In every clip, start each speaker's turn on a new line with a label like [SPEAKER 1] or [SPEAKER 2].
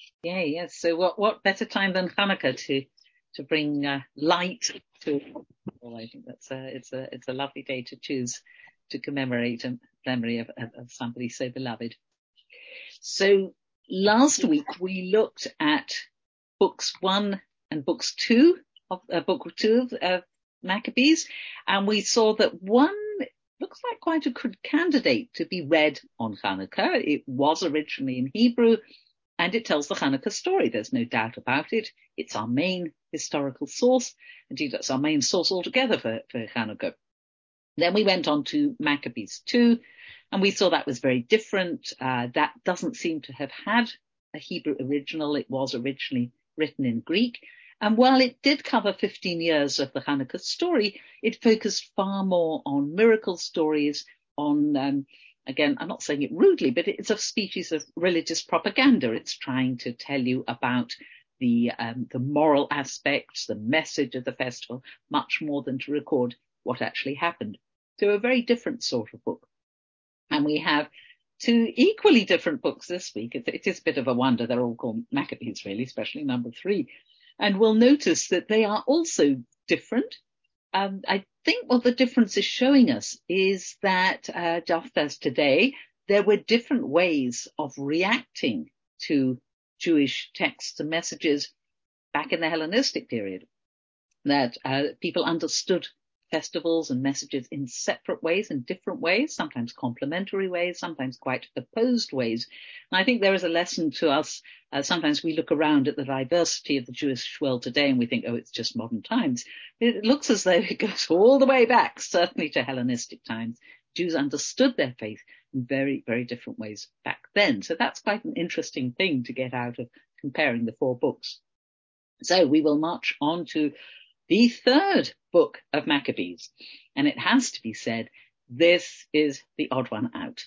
[SPEAKER 1] Yeah, yes. So what better time than Hanukkah to bring light to all? I think it's a lovely day to choose to commemorate a memory of somebody so beloved. So last week we looked at books 1 and books 2 of book 2 of Maccabees, and we saw that 1 looks like quite a good candidate to be read on Hanukkah. It was originally in Hebrew, and it tells the Hanukkah story. There's no doubt about it. It's our main historical source. Indeed, that's our main source altogether for Hanukkah. Then we went on to Maccabees 2, and we saw that was very different. That doesn't seem to have had a Hebrew original. It was originally written in Greek. And while it did cover 15 years of the Hanukkah story, it focused far more on miracle stories, on again, I'm not saying it rudely, but it's a species of religious propaganda. It's trying to tell you about the moral aspects, the message of the festival, much more than to record what actually happened. So a very different sort of book. And we have 2 equally different books this week. It is a bit of a wonder. They're all called Maccabees, really, especially number 3. And we'll notice that they are also different. I think what the difference is showing us is that just as today, there were different ways of reacting to Jewish texts and messages back in the Hellenistic period, that people understood festivals and messages in separate ways, in different ways, sometimes complementary ways, sometimes quite opposed ways. And I think there is a lesson to us. Sometimes we look around at the diversity of the Jewish world today and we think, oh, it's just modern times. It looks as though it goes all the way back, certainly to Hellenistic times. Jews understood their faith in very, very different ways back then. So that's quite an interesting thing to get out of comparing the 4 books. So we will march on to the 3rd book of Maccabees. And it has to be said, this is the odd one out.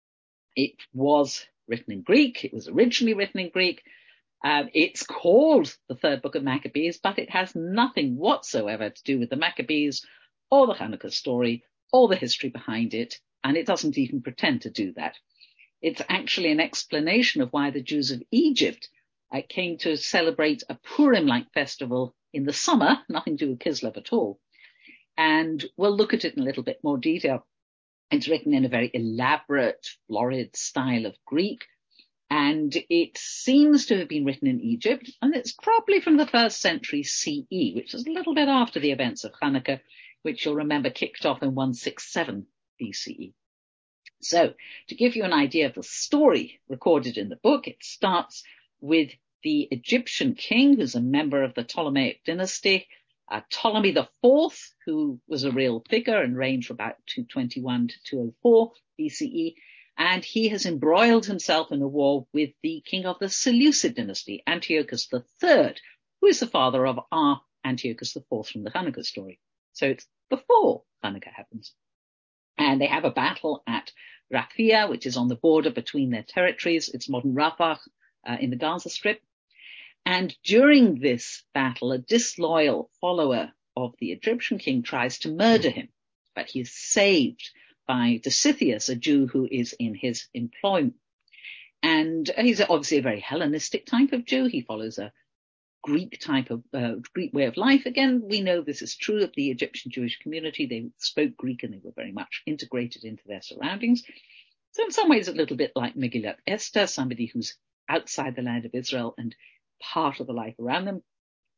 [SPEAKER 1] It was written in Greek. It was originally written in Greek. It's called the 3rd book of Maccabees, but it has nothing whatsoever to do with the Maccabees or the Hanukkah story or the history behind it. And it doesn't even pretend to do that. It's actually an explanation of why the Jews of Egypt came to celebrate a Purim-like festival in the summer, nothing to do with Kislev at all. And we'll look at it in a little bit more detail. It's written in a very elaborate, florid style of Greek, and it seems to have been written in Egypt, and it's probably from the 1st century CE, which is a little bit after the events of Hanukkah, which you'll remember kicked off in 167 BCE. So, to give you an idea of the story recorded in the book, it starts with the Egyptian king, who's a member of the Ptolemaic dynasty, Ptolemy IV, who was a real figure and reigned from about 221 to 204 BCE. And he has embroiled himself in a war with the king of the Seleucid dynasty, Antiochus III, who is the father of our Antiochus IV from the Hanukkah story. So it's before Hanukkah happens. And they have a battle at Raphia, which is on the border between their territories. It's modern Rafah in the Gaza Strip. And during this battle, a disloyal follower of the Egyptian king tries to murder him, but he is saved by Dositheus, a Jew who is in his employment. And he's obviously a very Hellenistic type of Jew. He follows a Greek type of Greek way of life. Again, we know this is true of the Egyptian Jewish community. They spoke Greek and they were very much integrated into their surroundings. So in some ways, a little bit like Megillat Esther, somebody who's outside the land of Israel and part of the life around them.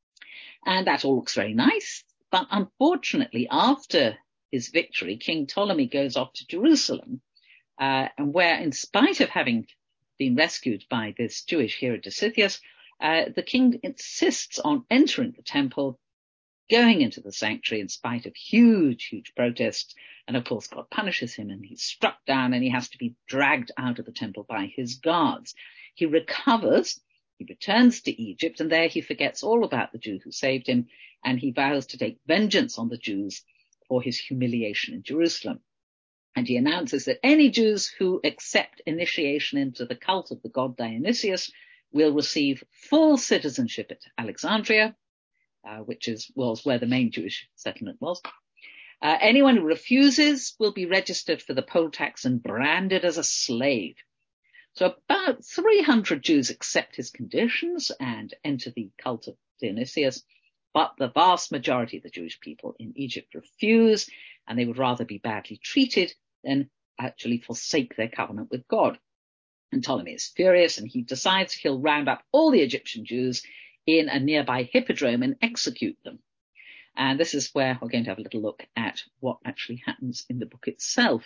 [SPEAKER 1] And that all looks very nice. But unfortunately, after his victory, King Ptolemy goes off to Jerusalem, and where, in spite of having been rescued by this Jewish hero Dositheus, the king insists on entering the temple, going into the sanctuary in spite of huge protests. And of course, God punishes him and he's struck down and he has to be dragged out of the temple by his guards. He recovers. He returns to Egypt, and there he forgets all about the Jew who saved him, and he vows to take vengeance on the Jews for his humiliation in Jerusalem. And he announces that any Jews who accept initiation into the cult of the god Dionysius will receive full citizenship at Alexandria, which was where the main Jewish settlement was. Anyone who refuses will be registered for the poll tax and branded as a slave. So about 300 Jews accept his conditions and enter the cult of Dionysius, but the vast majority of the Jewish people in Egypt refuse, and they would rather be badly treated than actually forsake their covenant with God. And Ptolemy is furious, and he decides he'll round up all the Egyptian Jews in a nearby hippodrome and execute them. And this is where we're going to have a little look at what actually happens in the book itself.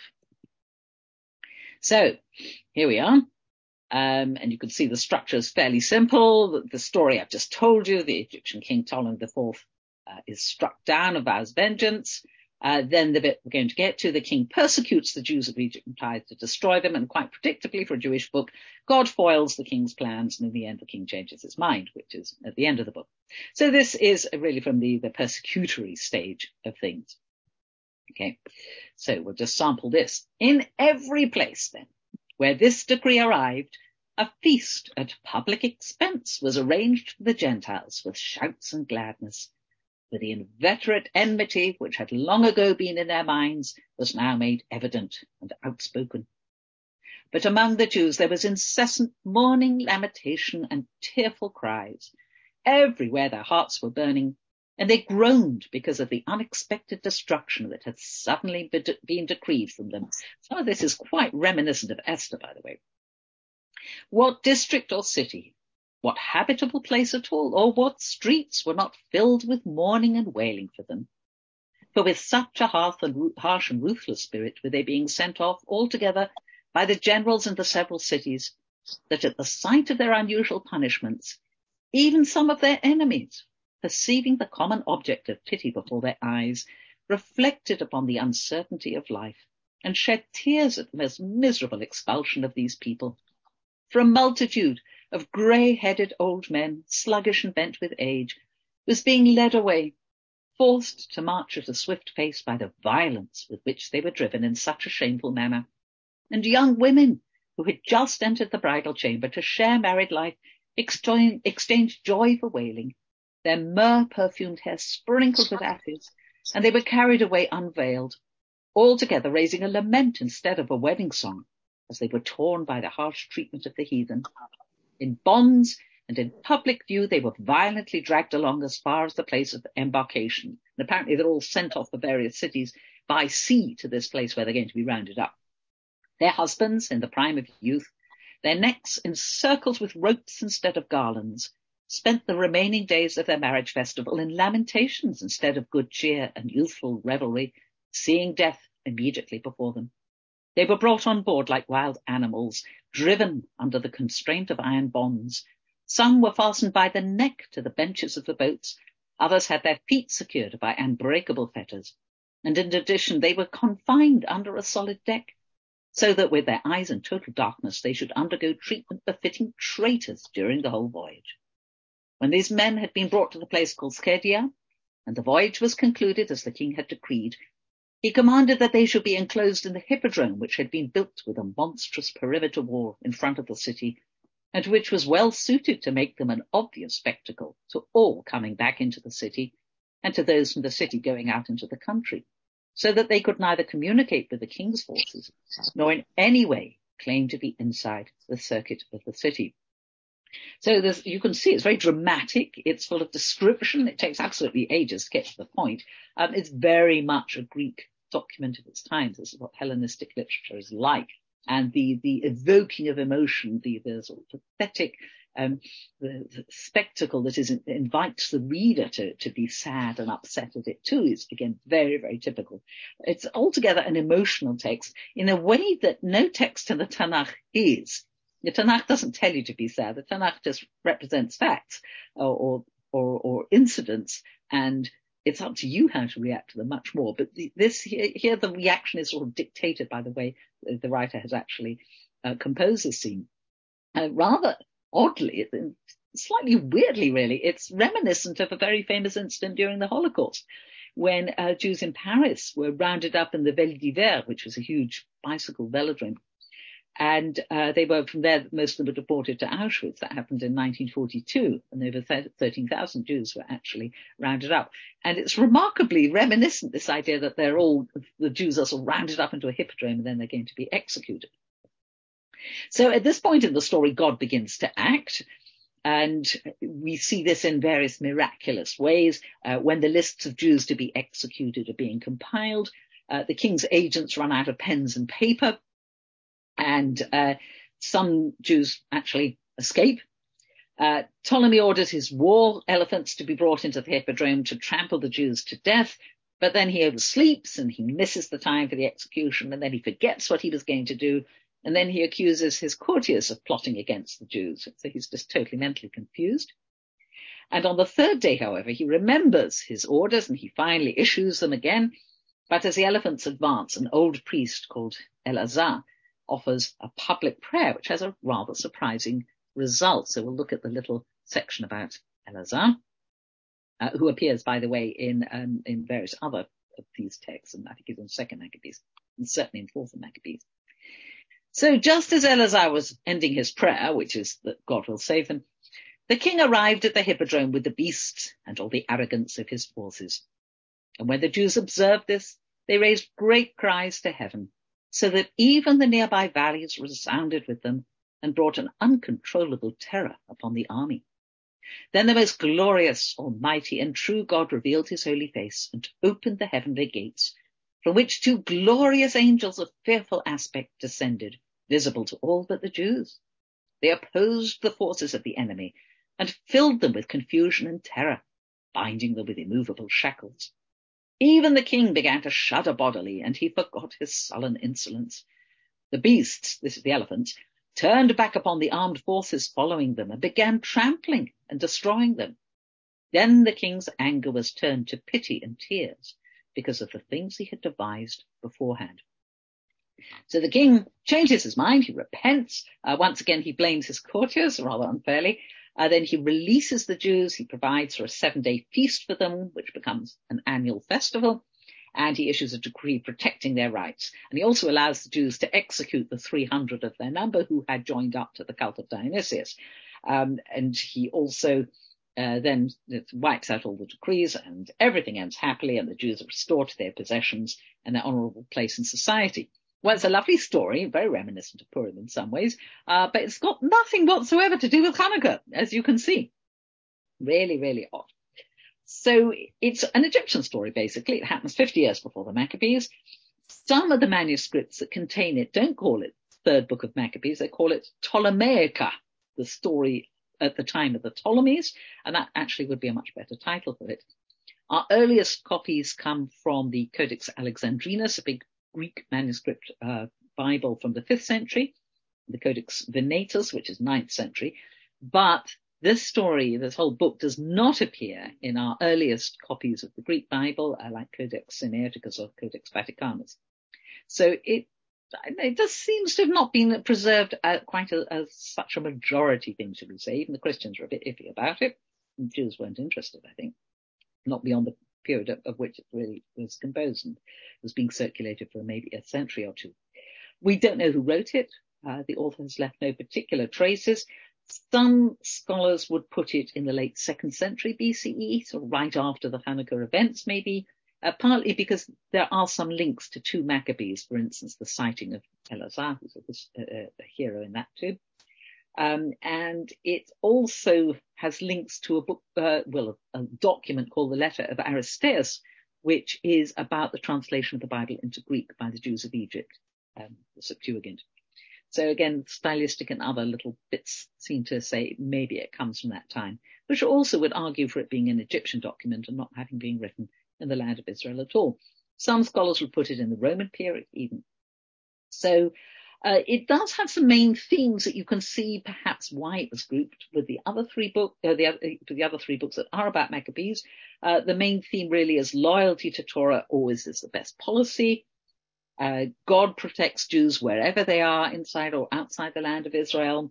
[SPEAKER 1] So here we are. And you can see the structure is fairly simple. The story I've just told you, the Egyptian king Ptolemy IV is struck down and vows vengeance. Then the bit we're going to get to, the king persecutes the Jews of Egypt and tries to destroy them. And quite predictably for a Jewish book, God foils the king's plans. And in the end, the king changes his mind, which is at the end of the book. So this is really from the persecutory stage of things. Okay, so we'll just sample this. In every place then, where this decree arrived, a feast at public expense was arranged for the Gentiles with shouts and gladness. For the inveterate enmity which had long ago been in their minds was now made evident and outspoken. But among the Jews there was incessant mourning, lamentation, and tearful cries. Everywhere their hearts were burning, and they groaned because of the unexpected destruction that had suddenly been decreed from them. Some of this is quite reminiscent of Esther, by the way. What district or city, what habitable place at all, or what streets were not filled with mourning and wailing for them? For with such a harsh and ruthless spirit were they being sent off altogether by the generals in the several cities, that at the sight of their unusual punishments, even some of their enemies, perceiving the common object of pity before their eyes, reflected upon the uncertainty of life, and shed tears at the most miserable expulsion of these people. For a multitude of grey-headed old men, sluggish and bent with age, was being led away, forced to march at a swift pace by the violence with which they were driven in such a shameful manner. And young women, who had just entered the bridal chamber to share married life, exchanged joy for wailing, their myrrh-perfumed hair sprinkled with ashes, and they were carried away unveiled, altogether raising a lament instead of a wedding song, as they were torn by the harsh treatment of the heathen. In bonds and in public view, they were violently dragged along as far as the place of embarkation. And apparently they're all sent off the various cities by sea to this place where they're going to be rounded up. Their husbands, in the prime of youth, their necks encircled with ropes instead of garlands, spent the remaining days of their marriage festival in lamentations instead of good cheer and youthful revelry, seeing death immediately before them. They were brought on board like wild animals, driven under the constraint of iron bonds. Some were fastened by the neck to the benches of the boats. Others had their feet secured by unbreakable fetters. And in addition, they were confined under a solid deck, so that with their eyes in total darkness, they should undergo treatment befitting traitors during the whole voyage. When these men had been brought to the place called Scedia, and the voyage was concluded as the king had decreed, he commanded that they should be enclosed in the hippodrome, which had been built with a monstrous perimeter wall in front of the city, and which was well suited to make them an obvious spectacle to all coming back into the city, and to those from the city going out into the country, so that they could neither communicate with the king's forces, nor in any way claim to be inside the circuit of the city. So you can see it's very dramatic. It's full of description. It takes absolutely ages to get to the point. It's very much a Greek document of its times. This is what Hellenistic literature is like. And the evoking of emotion, the sort of pathetic, the spectacle that invites the reader to be sad and upset at it too is, again, very, very typical. It's altogether an emotional text in a way that no text in the Tanakh is. The Tanakh doesn't tell you to be sad. The Tanakh just represents facts or incidents, and it's up to you how to react to them much more. But here the reaction is sort of dictated by the way the writer has actually composed this scene. Rather oddly, slightly weirdly really, it's reminiscent of a very famous incident during the Holocaust, when Jews in Paris were rounded up in the Vel d'Hiver, which was a huge bicycle velodrome. And they were from there, most of them were deported to Auschwitz. That happened in 1942, and over 13,000 Jews were actually rounded up. And it's remarkably reminiscent, this idea that the Jews are sort of rounded up into a hippodrome and then they're going to be executed. So at this point in the story, God begins to act. And we see this in various miraculous ways. When the lists of Jews to be executed are being compiled, the king's agents run out of pens and paper, and some Jews actually escape. Ptolemy orders his war elephants to be brought into the hippodrome to trample the Jews to death, but then he oversleeps and he misses the time for the execution, and then he forgets what he was going to do, and then he accuses his courtiers of plotting against the Jews. So he's just totally mentally confused. And on the third day, however, he remembers his orders and he finally issues them again. But as the elephants advance, an old priest called Eleazar offers a public prayer, which has a rather surprising result. So we'll look at the little section about Eleazar, who appears, by the way, in various other of these texts, and I think he's in 2nd Maccabees, and certainly in 4th Maccabees. So just as Eleazar was ending his prayer, which is that God will save them, the king arrived at the hippodrome with the beasts and all the arrogance of his forces. And when the Jews observed this, they raised great cries to heaven, so that even the nearby valleys resounded with them and brought an uncontrollable terror upon the army. Then the most glorious, almighty, and true God revealed his holy face and opened the heavenly gates, from which 2 glorious angels of fearful aspect descended, visible to all but the Jews. They opposed the forces of the enemy and filled them with confusion and terror, binding them with immovable shackles. Even the king began to shudder bodily, and he forgot his sullen insolence. The beasts, this is the elephants, turned back upon the armed forces following them and began trampling and destroying them. Then the king's anger was turned to pity and tears because of the things he had devised beforehand. So the king changes his mind, he repents. Once again, he blames his courtiers, rather unfairly. Then he releases the Jews, he provides for a 7-day feast for them, which becomes an annual festival, and he issues a decree protecting their rights. And he also allows the Jews to execute the 300 of their number who had joined up to the cult of Dionysius. And he also then wipes out all the decrees, and everything ends happily, and the Jews are restored to their possessions and their honorable place in society. Well, it's a lovely story, very reminiscent of Purim in some ways, but it's got nothing whatsoever to do with Hanukkah, as you can see. Really, really odd. So it's an Egyptian story, basically. It happens 50 years before the Maccabees. Some of the manuscripts that contain it don't call it Third Book of Maccabees. They call it Ptolemaica, the story at the time of the Ptolemies, and that actually would be a much better title for it. Our earliest copies come from the Codex Alexandrinus, a big Greek manuscript Bible from the 5th century, the Codex Venatus, which is 9th century. But this story, this whole book, does not appear in our earliest copies of the Greek Bible, like Codex Sinaiticus or Codex Vaticanus. So it just seems to have not been preserved quite as such a majority thing, should we say. Even the Christians were a bit iffy about it. And Jews weren't interested, I think, not beyond the period of which it really was composed and was being circulated for maybe a century or two. We don't know who wrote it. The author has left no particular traces. Some scholars would put it in the late 2nd century BCE, so right after the Hanukkah events maybe, partly because there are some links to 2 Maccabees, for instance, the sighting of Eleazar, who's a hero in that too. And it also has links to a book, a document called the Letter of Aristeas, which is about the translation of the Bible into Greek by the Jews of Egypt, the Septuagint. So again, stylistic and other little bits seem to say maybe it comes from that time, which also would argue for it being an Egyptian document and not having been written in the land of Israel at all. Some scholars would put it in the Roman period even. So it does have some main themes that you can see perhaps why it was grouped with the other 3 books, the other 3 books that are about Maccabees. The main theme really is loyalty to Torah always is the best policy. God protects Jews wherever they are, inside or outside the land of Israel.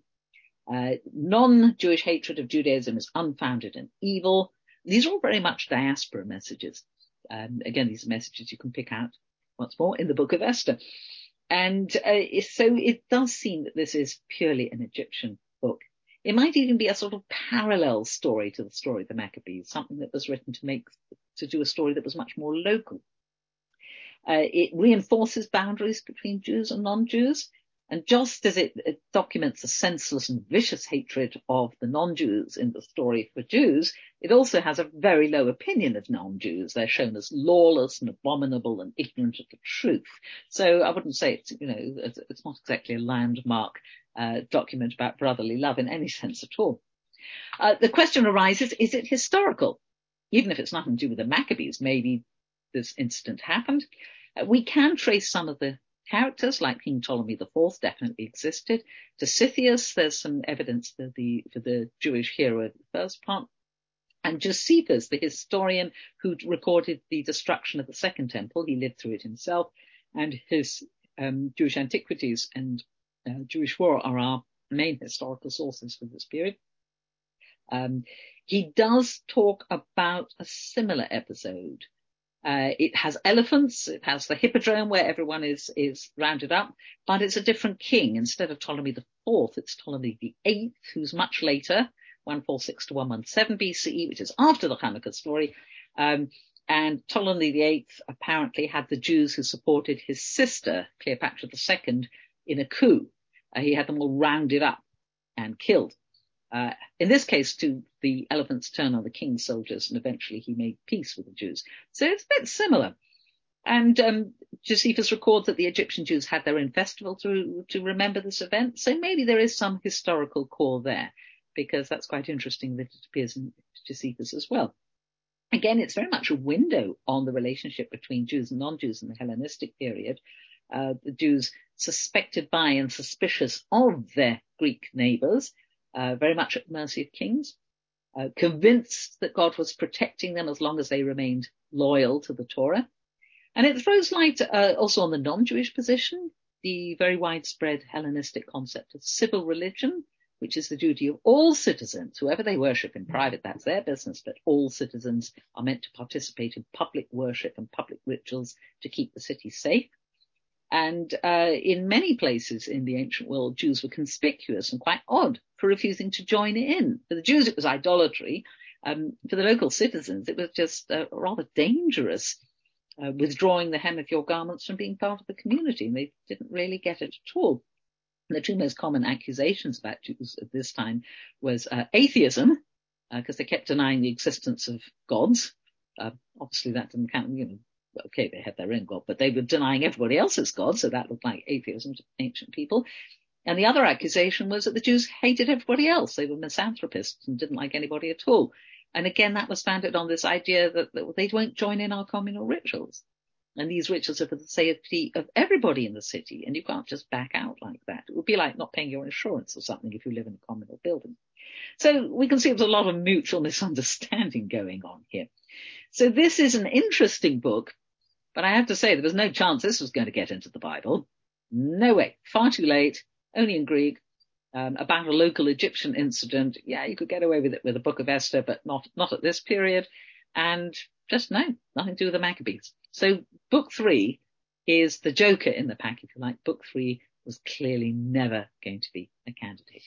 [SPEAKER 1] Non-Jewish hatred of Judaism is unfounded and evil. These are all very much diaspora messages. Again, these are messages you can pick out once more in the book of Esther. And so it does seem that this is purely an Egyptian book. It might even be a sort of parallel story to the story of the Maccabees, something that was written to do a story that was much more local. It reinforces boundaries between Jews and non-Jews. And just as it documents a senseless and vicious hatred of the non-Jews in the story for Jews, it also has a very low opinion of non-Jews. They're shown as lawless and abominable and ignorant of the truth. So I wouldn't say it's not exactly a landmark document about brotherly love in any sense at all. The question arises, is it historical? Even if it's nothing to do with the Maccabees, maybe this incident happened. We can trace some of the characters, like King Ptolemy IV definitely existed. Dositheus, there's some evidence for the Jewish hero of the first part. And Josephus, the historian who recorded the destruction of the Second Temple, he lived through it himself, and his Jewish Antiquities and Jewish War are our main historical sources for this period. He does talk about a similar episode. It has elephants, it has the hippodrome where everyone is rounded up, but it's a different king. Instead of Ptolemy IV, it's Ptolemy VIII, who's much later, 146 to 117 BCE, which is after the Hanukkah story. And Ptolemy VIII apparently had the Jews who supported his sister, Cleopatra II, in a coup. He had them all rounded up and killed. In this case, the elephants turn on the king's soldiers, and eventually he made peace with the Jews. So it's a bit similar. And Josephus records that the Egyptian Jews had their own festival to remember this event. So maybe there is some historical core there, because that's quite interesting that it appears in Josephus as well. Again, it's very much a window on the relationship between Jews and non-Jews in the Hellenistic period. The Jews suspected by and suspicious of their Greek neighbors, very much at the mercy of kings, convinced that God was protecting them as long as they remained loyal to the Torah. And it throws light also on the non-Jewish position, the very widespread Hellenistic concept of civil religion, which is the duty of all citizens, whoever they worship in private, that's their business, but all citizens are meant to participate in public worship and public rituals to keep the city safe. And in many places in the ancient world, Jews were conspicuous and quite odd for refusing to join in. For the Jews, it was idolatry. For the local citizens, it was just rather dangerous, withdrawing the hem of your garments from being part of the community. And they didn't really get it at all. And the two most common accusations about Jews at this time was atheism, because they kept denying the existence of gods. Obviously, that didn't count, okay, they had their own God, but they were denying everybody else's God, so that looked like atheism to ancient people. And the other accusation was that the Jews hated everybody else. They were misanthropists and didn't like anybody at all. And again, that was founded on this idea that they won't join in our communal rituals. And these rituals are for the safety of everybody in the city, and you can't just back out like that. It would be like not paying your insurance or something if you live in a communal building. So we can see there's a lot of mutual misunderstanding going on here. So this is an interesting book, but I have to say there was no chance this was going to get into the Bible. No way. Far too late. Only in Greek. About a local Egyptian incident. Yeah, you could get away with it with the Book of Esther, but not at this period. And just no, nothing to do with the Maccabees. So book 3 is the joker in the pack, if you like. Book 3 was clearly never going to be a candidate.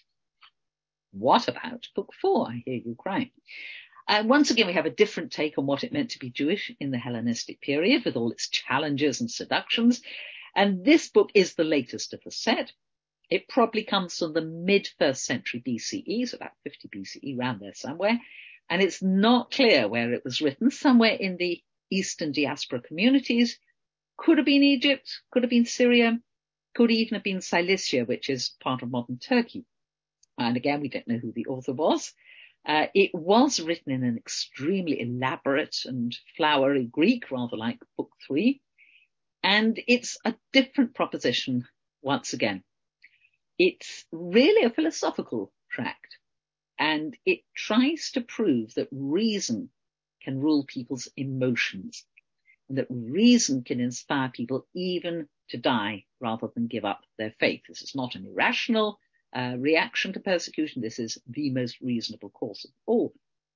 [SPEAKER 1] What about book 4? I hear you crying. Once again, we have a different take on what it meant to be Jewish in the Hellenistic period, with all its challenges and seductions. And this book is the latest of the set. It probably comes from the mid-1st century BCE, so about 50 BCE, around there somewhere. And it's not clear where it was written, somewhere in the Eastern diaspora communities. Could have been Egypt, could have been Syria, could even have been Cilicia, which is part of modern Turkey. And again, we don't know who the author was. It was written in an extremely elaborate and flowery Greek, rather like book 3. And it's a different proposition once again. It's really a philosophical tract, and it tries to prove that reason can rule people's emotions, and that reason can inspire people even to die rather than give up their faith. This is not an irrational reaction to persecution. This is the most reasonable course of all.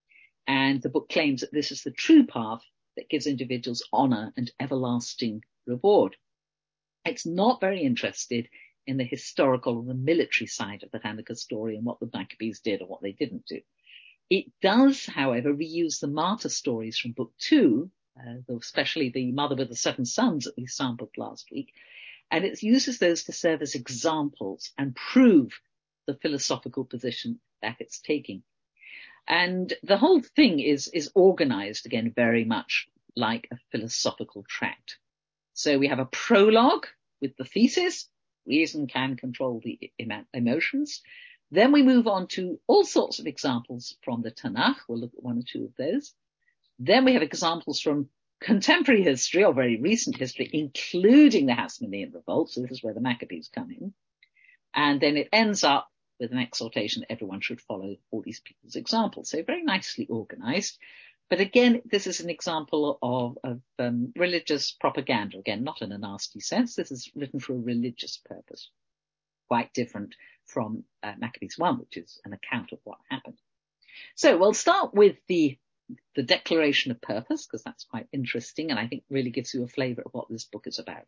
[SPEAKER 1] And the book claims that this is the true path that gives individuals honor and everlasting reward. It's not very interested in the historical or the military side of the Hanukkah story and what the Maccabees did or what they didn't do. It does, however, reuse the martyr stories from book 2, especially the mother with the 7 sons that we sampled last week, And it uses those to serve as examples and prove the philosophical position that it's taking. And the whole thing is organized, again, very much like a philosophical tract. So we have a prologue with the thesis, reason can control the emotions. Then we move on to all sorts of examples from the Tanakh. We'll look at one or two of those. Then we have examples from contemporary history or very recent history, including the Hasmonean revolt. So this is where the Maccabees come in. And then it ends up with an exhortation that everyone should follow all these people's examples. So very nicely organized. But again, this is an example of religious propaganda. Again, not in a nasty sense. This is written for a religious purpose. Quite different from Maccabees 1, which is an account of what happened. So we'll start with the declaration of purpose, because that's quite interesting and I think really gives you a flavor of what this book is about.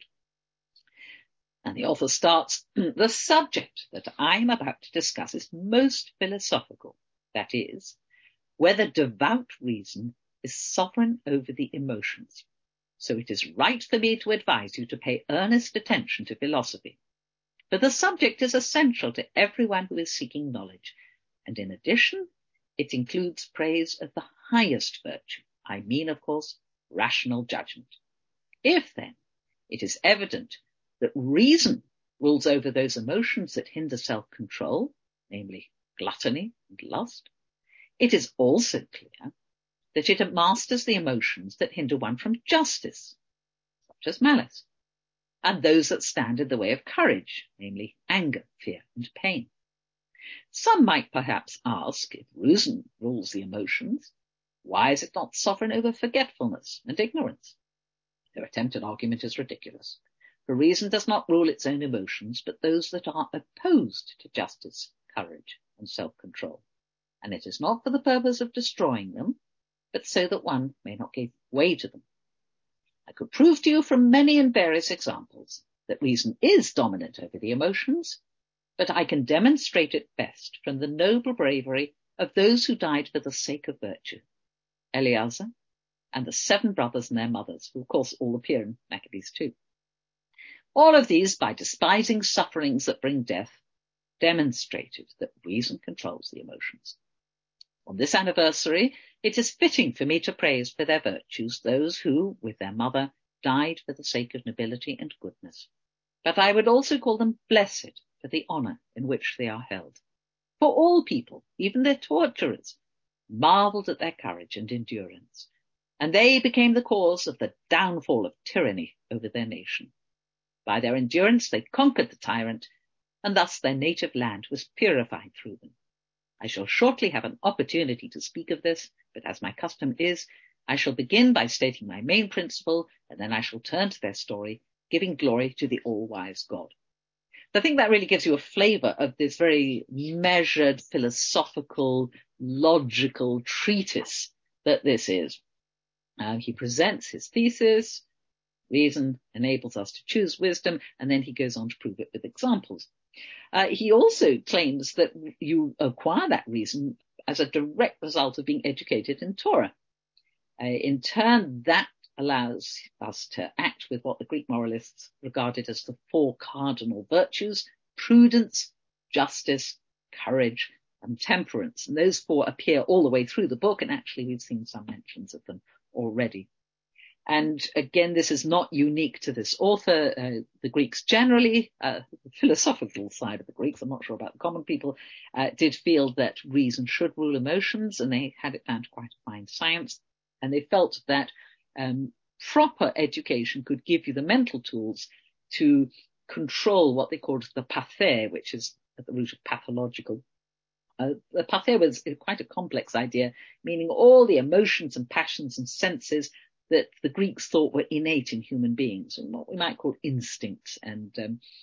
[SPEAKER 1] And the author starts, the subject that I'm about to discuss is most philosophical. That is, whether devout reason is sovereign over the emotions. So it is right for me to advise you to pay earnest attention to philosophy. For the subject is essential to everyone who is seeking knowledge. And in addition, it includes praise of the highest virtue. I mean, of course, rational judgment. If then it is evident that reason rules over those emotions that hinder self-control, namely gluttony and lust, it is also clear that it masters the emotions that hinder one from justice, such as malice, and those that stand in the way of courage, namely anger, fear, and pain. Some might perhaps ask, if reason rules the emotions, why is it not sovereign over forgetfulness and ignorance? Their attempted argument is ridiculous. For reason does not rule its own emotions, but those that are opposed to justice, courage, and self-control. And it is not for the purpose of destroying them, but so that one may not give way to them. I could prove to you from many and various examples that reason is dominant over the emotions, but I can demonstrate it best from the noble bravery of those who died for the sake of virtue. Eleazar and the 7 brothers and their mothers, who of course all appear in Maccabees 2. All of these, by despising sufferings that bring death, demonstrated that reason controls the emotions. On this anniversary, it is fitting for me to praise for their virtues those who, with their mother, died for the sake of nobility and goodness. But I would also call them blessed for the honor in which they are held. For all people, even their torturers, marveled at their courage and endurance, and they became the cause of the downfall of tyranny over their nation. By their endurance they conquered the tyrant, and thus their native land was purified through them. I shall shortly have an opportunity to speak of this, but as my custom is, I shall begin by stating my main principle, and then I shall turn to their story, giving glory to the all-wise God. I think that really gives you a flavor of this very measured, philosophical, logical treatise that this is. He presents his thesis, reason enables us to choose wisdom, and then he goes on to prove it with examples. He also claims that you acquire that reason as a direct result of being educated in Torah. In turn, that allows us to act with what the Greek moralists regarded as the 4 cardinal virtues: prudence, justice, courage, and temperance. And those 4 appear all the way through the book, and actually we've seen some mentions of them already. And again, this is not unique to this author. The Greeks generally, the philosophical side of the Greeks, I'm not sure about the common people, did feel that reason should rule emotions, and they had it down to quite a fine science. And they felt that proper education could give you the mental tools to control what they called the pathe, which is at the root of pathological. The pathe was quite a complex idea, meaning all the emotions and passions and senses that the Greeks thought were innate in human beings, and what we might call instincts and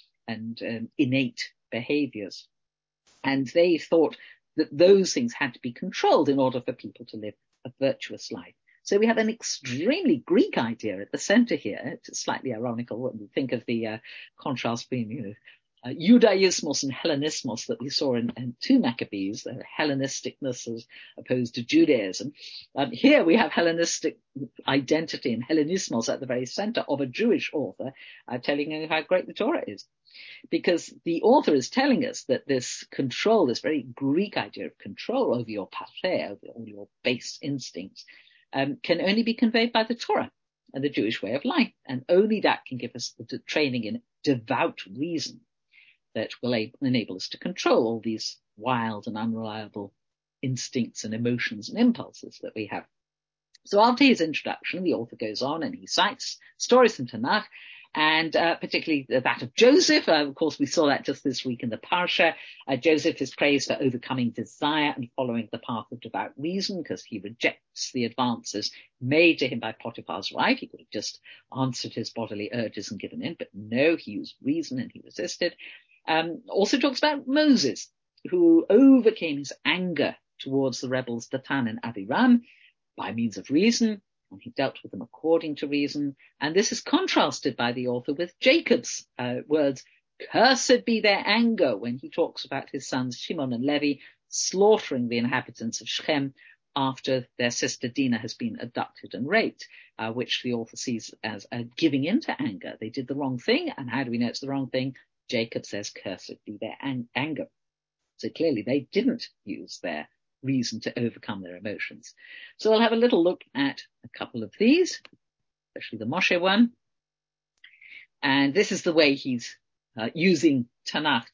[SPEAKER 1] innate behaviors. And they thought that those things had to be controlled in order for people to live a virtuous life. So we have an extremely Greek idea at the center here. It's slightly ironical when we think of the contrast between, Judaismos and Hellenismos that we saw in 2 Maccabees, the Hellenisticness as opposed to Judaism. Here we have Hellenistic identity and Hellenismos at the very center of a Jewish author, telling you how great the Torah is. Because the author is telling us that this control, this very Greek idea of control over your pasher, over all your base instincts, can only be conveyed by the Torah and the Jewish way of life. And only that can give us the training in devout reason that will enable us to control all these wild and unreliable instincts and emotions and impulses that we have. So after his introduction, the author goes on and he cites stories from Tanakh, and particularly that of Joseph. Of course, we saw that just this week in the Parsha. Joseph is praised for overcoming desire and following the path of devout reason, because he rejects the advances made to him by Potiphar's wife. He could have just answered his bodily urges and given in, but no, he used reason and he resisted. Also talks about Moses, who overcame his anger towards the rebels Dathan and Abiram by means of reason, and he dealt with them according to reason. And this is contrasted by the author with Jacob's words, "Cursed be their anger," when he talks about his sons Shimon and Levi slaughtering the inhabitants of Shechem after their sister Dinah has been abducted and raped, which the author sees as giving in to anger. They did the wrong thing, and how do we know it's the wrong thing? Jacob says, "Cursed be their anger." So clearly they didn't use their reason to overcome their emotions. So we'll have a little look at a couple of these, especially the Moshe one. And this is the way he's using Tanakh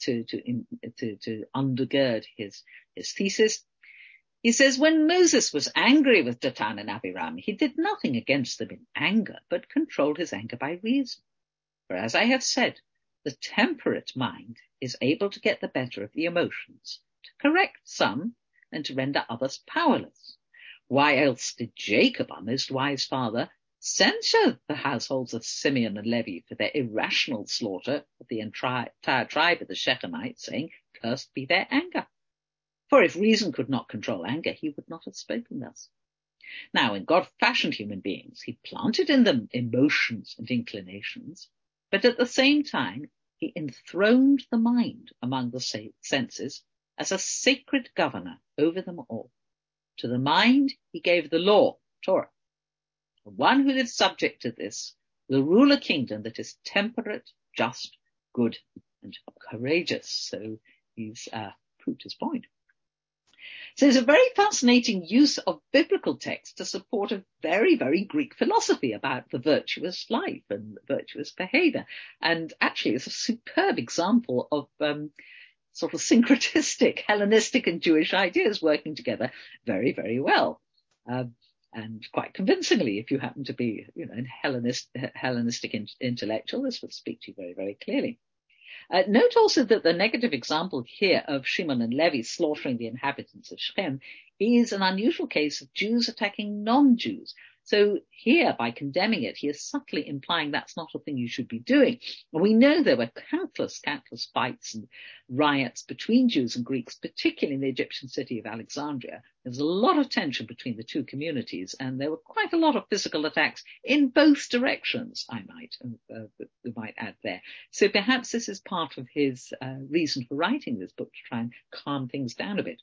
[SPEAKER 1] to undergird his thesis. He says, when Moses was angry with Dathan and Abiram, he did nothing against them in anger, but controlled his anger by reason. For as I have said, the temperate mind is able to get the better of the emotions, to correct some and to render others powerless. Why else did Jacob, our most wise father, censure the households of Simeon and Levi for their irrational slaughter of the entire tribe of the Shechemites, saying, "Cursed be their anger"? For if reason could not control anger, he would not have spoken thus. Now, when God fashioned human beings, he planted in them emotions and inclinations, but at the same time, he enthroned the mind among the senses as a sacred governor over them all. To the mind, he gave the law, Torah. The one who is subject to this will rule a kingdom that is temperate, just, good, and courageous. So he's proved his point. So it's a very fascinating use of biblical text to support a very, very Greek philosophy about the virtuous life and virtuous behavior. And actually, it's a superb example of sort of syncretistic Hellenistic and Jewish ideas working together very, very well. And quite convincingly, if you happen to be, a Hellenistic intellectual, this would speak to you very, very clearly. Note also that the negative example here of Shimon and Levi slaughtering the inhabitants of Shechem is an unusual case of Jews attacking non-Jews. So here, by condemning it, he is subtly implying that's not a thing you should be doing. And we know there were countless fights and riots between Jews and Greeks, particularly in the Egyptian city of Alexandria. There was a lot of tension between the two communities, and there were quite a lot of physical attacks in both directions, I might add there. So perhaps this is part of his reason for writing this book, to try and calm things down a bit.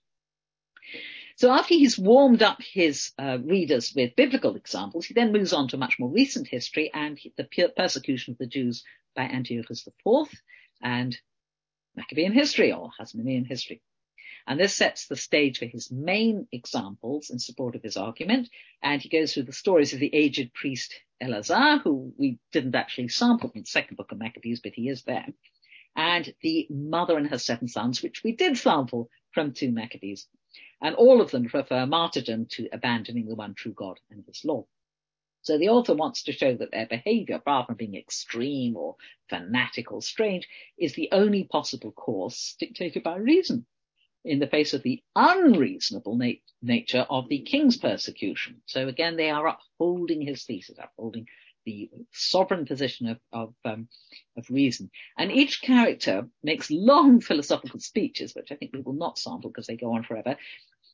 [SPEAKER 1] So after he's warmed up his readers with biblical examples, he then moves on to much more recent history and the persecution of the Jews by Antiochus IV and Maccabean history, or Hasmonean history. And this sets the stage for his main examples in support of his argument. And he goes through the stories of the aged priest Eleazar, who we didn't actually sample in the second book of Maccabees, but he is there, and the mother and her 7 sons, which we did sample from 2 Maccabees. And all of them prefer martyrdom to abandoning the one true God and his law. So the author wants to show that their behavior, far from being extreme or fanatic or strange, is the only possible course dictated by reason in the face of the unreasonable nature of the king's persecution. So again, they are upholding his thesis, upholding the sovereign position of reason. And each character makes long philosophical speeches, which I think we will not sample because they go on forever,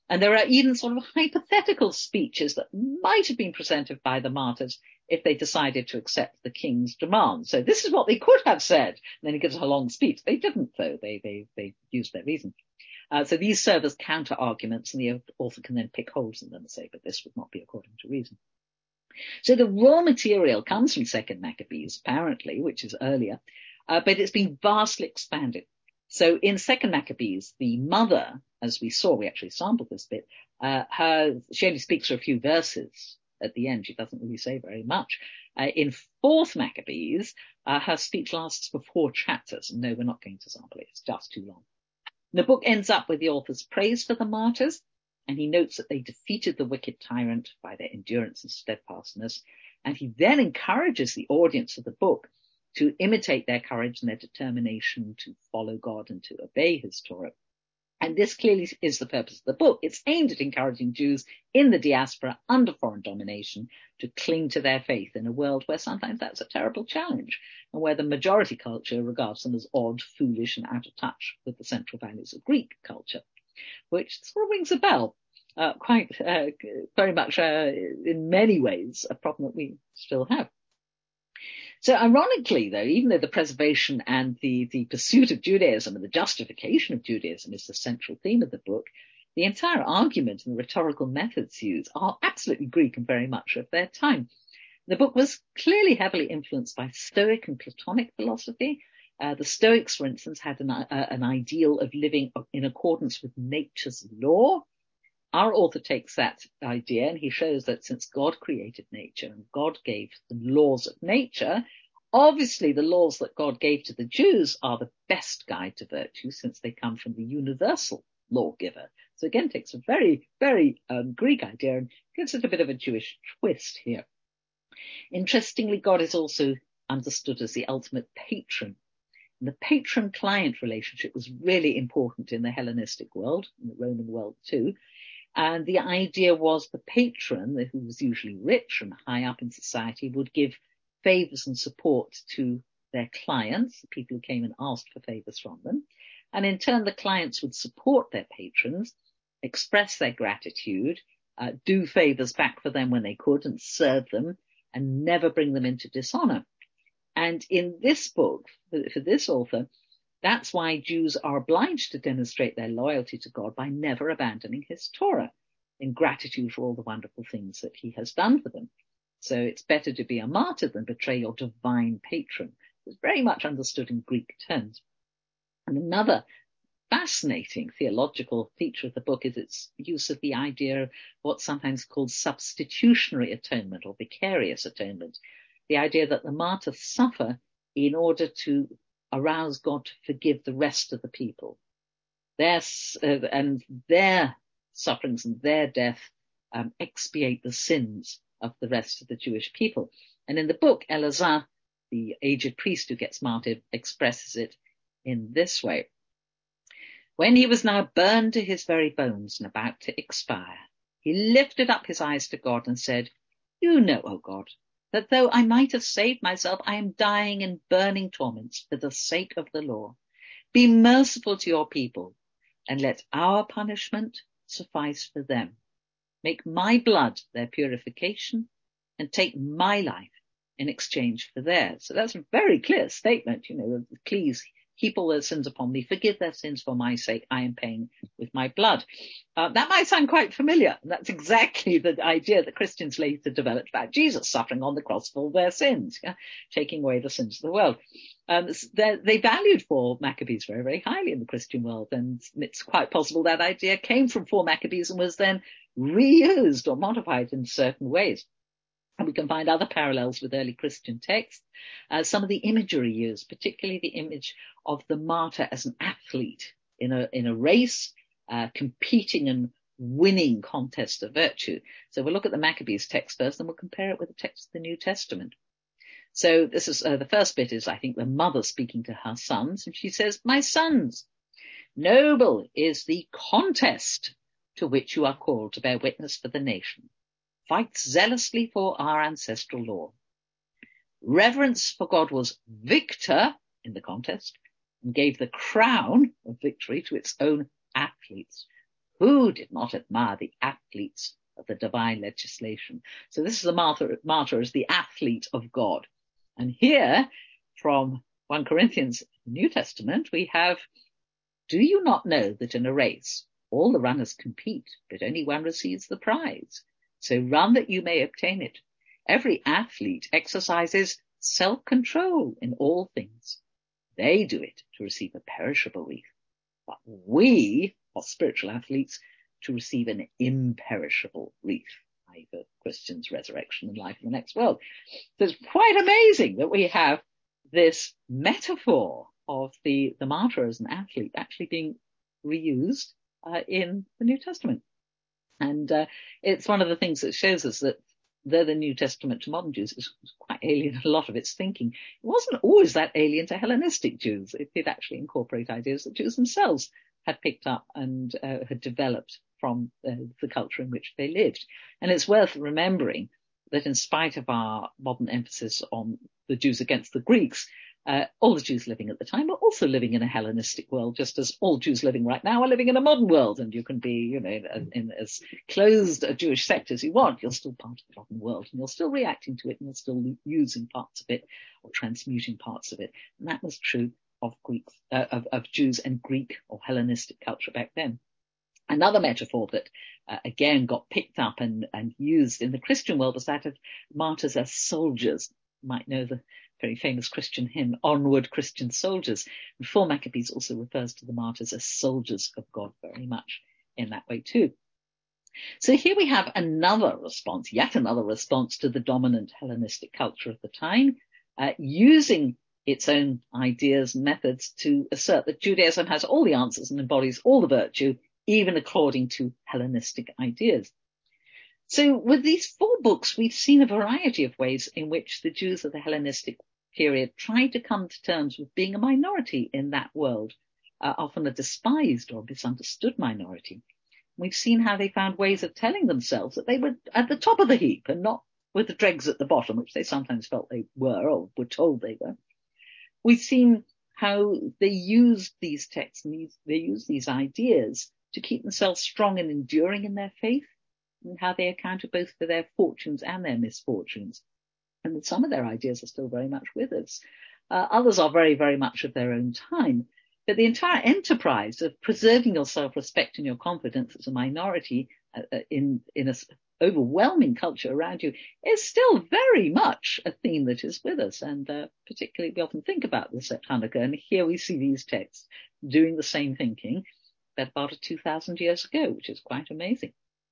[SPEAKER 1] And there are even sort of hypothetical speeches that might have been presented by the martyrs if they decided to accept the king's demand. So this is what they could have said. And then he gives a long speech. They didn't, though. They used their reason. So these serve as counter-arguments, and the author can then pick holes in them and say, but this would not be according to reason. So the raw material comes from 2nd Maccabees, apparently, which is earlier, but it's been vastly expanded. So in 2nd Maccabees, the mother, as we saw, we actually sampled this bit, she only speaks for a few verses at the end. She doesn't really say very much. In 4th Maccabees, her speech lasts for 4 chapters. No, we're not going to sample it. It's just too long. The book ends up with the author's praise for the martyrs, and he notes that they defeated the wicked tyrant by their endurance and steadfastness. And he then encourages the audience of the book to imitate their courage and their determination to follow God and to obey his Torah. And this clearly is the purpose of the book. It's aimed at encouraging Jews in the diaspora under foreign domination to cling to their faith in a world where sometimes that's a terrible challenge, and where the majority culture regards them as odd, foolish, and out of touch with the central values of Greek culture, which sort of rings a bell, very much in many ways a problem that we still have. So ironically, though, even though the preservation and the pursuit of Judaism and the justification of Judaism is the central theme of the book, the entire argument and the rhetorical methods used are absolutely Greek and very much of their time. The book was clearly heavily influenced by Stoic and Platonic philosophy. The Stoics, for instance, had an ideal of living in accordance with nature's law. Our author takes that idea and he shows that since God created nature and God gave the laws of nature, obviously the laws that God gave to the Jews are the best guide to virtue since they come from the universal lawgiver. So again, takes a very, very Greek idea and gives it a bit of a Jewish twist here. Interestingly, God is also understood as the ultimate patron. And the patron-client relationship was really important in the Hellenistic world, in the Roman world too. And the idea was the patron, who was usually rich and high up in society, would give favors and support to their clients, the people who came and asked for favors from them. And in turn, the clients would support their patrons, express their gratitude, do favors back for them when they could and serve them and never bring them into dishonor. And in this book, for this author, that's why Jews are obliged to demonstrate their loyalty to God by never abandoning his Torah in gratitude for all the wonderful things that he has done for them. So it's better to be a martyr than betray your divine patron. It's very much understood in Greek terms. And another fascinating theological feature of the book is its use of the idea of what's sometimes called substitutionary atonement or vicarious atonement. The idea that the martyrs suffer in order to arouse God to forgive the rest of the people. And their sufferings and their death expiate the sins of the rest of the Jewish people. And in the book, Elazar, the aged priest who gets martyred, expresses it in this way. When he was now burned to his very bones and about to expire, he lifted up his eyes to God and said, "You know, O God, that though I might have saved myself, I am dying in burning torments for the sake of the law. Be merciful to your people, and let our punishment suffice for them. Make my blood their purification, and take my life in exchange for theirs." So that's a very clear statement, please heap all their sins upon me, forgive their sins for my sake, I am paying with my blood. That might sound quite familiar. That's exactly the idea that Christians later developed about Jesus suffering on the cross for their sins, taking away the sins of the world. They valued 4 Maccabees very, very highly in the Christian world, and it's quite possible that idea came from 4 Maccabees and was then reused or modified in certain ways. And we can find other parallels with early Christian texts. Some of the imagery used, particularly the image of the martyr as an athlete in a race, competing and winning contest of virtue. So we'll look at the Maccabees text first, and we'll compare it with the text of the New Testament. So this is the first bit is, I think, the mother speaking to her sons, and she says, "My sons, noble is the contest to which you are called to bear witness for the nation. Fight zealously for our ancestral law. Reverence for God was victor in the contest and gave the crown of victory to its own athletes. Who did not admire the athletes of the divine legislation? So this is the martyr as the athlete of God. And here from 1 Corinthians, New Testament, we have, do you not know that in a race, all the runners compete, but only one receives the prize? So run that you may obtain it. Every athlete exercises self-control in all things. They do it to receive a perishable wreath, but we are spiritual athletes to receive an imperishable wreath, i.e. the Christian's resurrection and life in the next world. So it's quite amazing that we have this metaphor of the martyr as an athlete actually being reused in the New Testament. And it's one of the things that shows us that though the New Testament to modern Jews is quite alien, a lot of its thinking, it wasn't always that alien to Hellenistic Jews. It did actually incorporate ideas that Jews themselves had picked up and had developed from the culture in which they lived. And it's worth remembering that in spite of our modern emphasis on the Jews against the Greeks, all the Jews living at the time were also living in a Hellenistic world, just as all Jews living right now are living in a modern world. And you can be, in as closed a Jewish sect as you want, you're still part of the modern world, and you're still reacting to it, and you're still using parts of it or transmuting parts of it. And that was true of Greeks, of Jews and Greek or Hellenistic culture back then. Another metaphor that, again, got picked up and used in the Christian world was that of martyrs as soldiers. You might know the very famous Christian hymn, Onward Christian Soldiers. And 4 Maccabees also refers to the martyrs as soldiers of God very much in that way too. So here we have yet another response to the dominant Hellenistic culture of the time, using its own ideas and methods to assert that Judaism has all the answers and embodies all the virtue, even according to Hellenistic ideas. So with these 4 books, we've seen a variety of ways in which the Jews of the Hellenistic period tried to come to terms with being a minority in that world, often a despised or misunderstood minority. We've seen how they found ways of telling themselves that they were at the top of the heap and not with the dregs at the bottom, which they sometimes felt they were or were told they were. We've seen how they used these texts and they used these ideas to keep themselves strong and enduring in their faith, and how they accounted both for their fortunes and their misfortunes. And some of their ideas are still very much with us. Others are very, very much of their own time. But the entire enterprise of preserving your self-respect and your confidence as a minority in an overwhelming culture around you is still very much a theme that is with us. And particularly we often think about this at Hanukkah, and here we see these texts doing the same thinking that about 2,000 years ago, which is quite amazing.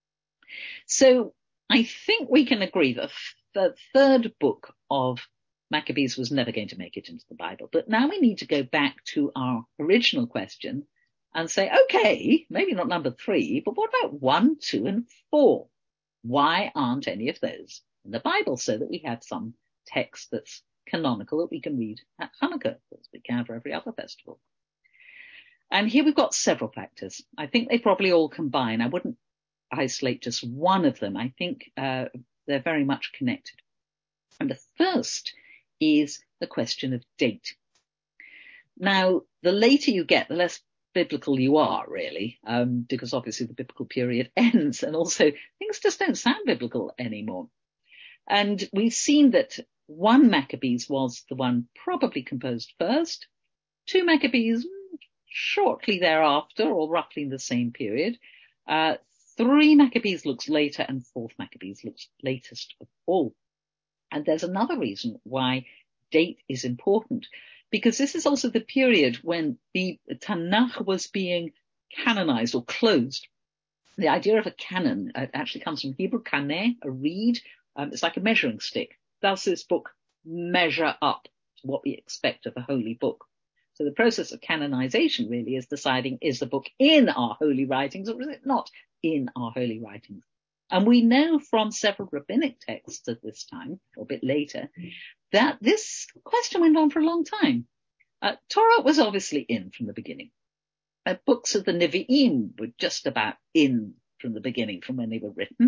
[SPEAKER 1] So I think we can agree that the 3rd book of Maccabees was never going to make it into the Bible. But now we need to go back to our original question and say, okay, maybe not number 3, but what about 1, 2, and 4? Why aren't any of those in the Bible, so that we have some text that's canonical that we can read at Hanukkah, as we can for every other festival? And here we've got several factors. I think they probably all combine. I wouldn't isolate just one of them. I think they're very much connected. And the first is the question of date. Now, the later you get, the less biblical you are, really, because obviously the biblical period ends, and also things just don't sound biblical anymore. And we've seen that 1 Maccabees was the one probably composed first, 2 Maccabees shortly thereafter, or roughly in the same period. 3 Maccabees looks later, and 4th Maccabees looks latest of all. And there's another reason why date is important, because this is also the period when the Tanakh was being canonized or closed. The idea of a canon actually comes from Hebrew kaneh, a reed. It's like a measuring stick. Does this book measure up to what we expect of a holy book? So the process of canonization really is deciding, is the book in our holy writings or is it not in our holy writings? And we know from several rabbinic texts at this time, or a bit later, that this question went on for a long time. Torah was obviously in from the beginning. Books of the Nevi'im were just about in from the beginning, from when they were written.